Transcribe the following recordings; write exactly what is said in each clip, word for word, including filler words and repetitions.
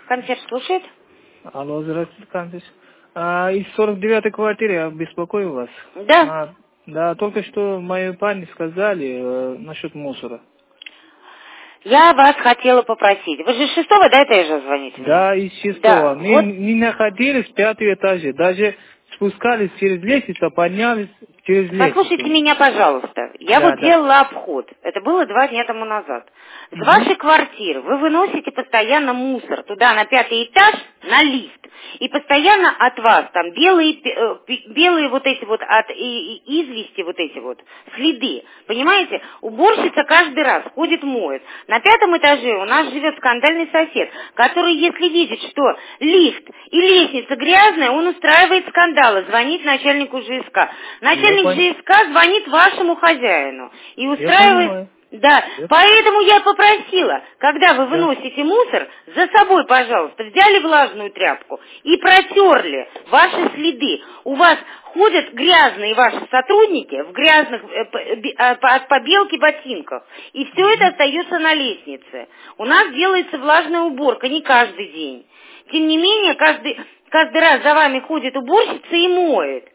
Консьерж слушает. Алло, здравствуйте, консьерж. А, из сорок девятой квартиры я беспокою вас. Да. А, да, только что мои парни сказали э, насчет мусора. Я вас хотела попросить. Вы же с шестого до этажа звоните мне? Да, из шестого. Да, Мы вот. не находились в пятом этаже. Даже спускались через лестницу, поднялись через Послушайте лестницу. меня, пожалуйста. Я Да, вот да. делала обход. Это было два дня тому назад. С Угу. вашей квартиры вы выносите постоянно мусор туда, на пятый этаж, на лифт. И постоянно от вас там белые, э, белые вот эти вот, от и, и извести вот эти вот, следы. Понимаете? Уборщица каждый раз ходит, моет. На пятом этаже у нас живет скандальный сосед, который, если видит, что лифт и лестница грязная, он устраивает скандалы, звонит начальнику ЖСК. Начальник Я, пон... ЖСК звонит вашему хозяину и я устраивает... понимаю. Да, Я... поэтому я попросила, когда вы Да. выносите мусор, за собой, пожалуйста, взяли влажную тряпку и протерли ваши следы. У вас ходят грязные ваши сотрудники в грязных э, п- би- э, по- от побелки ботинках, и все это остается на лестнице. У нас делается влажная уборка не каждый день. Тем не менее, каждый, каждый раз за вами ходит уборщица и моет.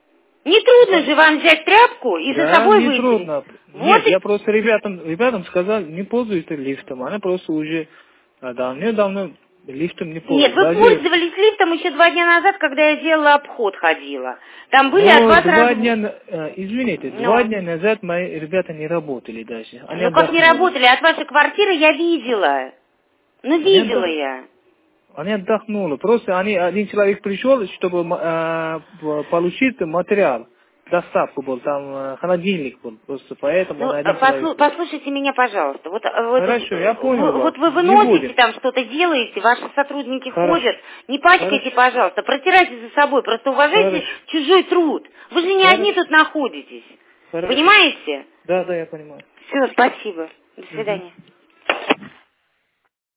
Не трудно же вам взять тряпку и за Да, собой не вытереть. трудно. Вот Нет, и... я просто ребятам, ребятам сказал, не пользуйтесь лифтом. Они просто уже а, давно-давно лифтом не Нет, пользуются. вы Даже, пользовались лифтом еще два дня назад, когда я делала обход, ходила. Там были от ну, вас два раз... дня, на- э, извините, два Ну, дня назад мои ребята не работали даже. Они ну как не отдохнули. работали, от вашей квартиры я видела. Ну, Они, видела отдох... я. они отдохнули. Просто они, один человек пришел, чтобы э, п- получить материал. Доставку был, там э, холодильник был. Просто поэтому Ну, он э, один человек послу- был. послушайте меня, пожалуйста. Вот, э, вот, Хорошо, я э, понял вы, вас. вот вы Не выносите будем. там что-то делаете, ваши сотрудники Хорошо. ходят. Не пачкайте, Хорошо. пожалуйста, протирайте за собой. Просто уважайте Хорошо. чужой труд. Вы же не одни Хорошо. тут находитесь. Хорошо. Понимаете? Да, да, я понимаю. Все, спасибо. До Мгм. свидания.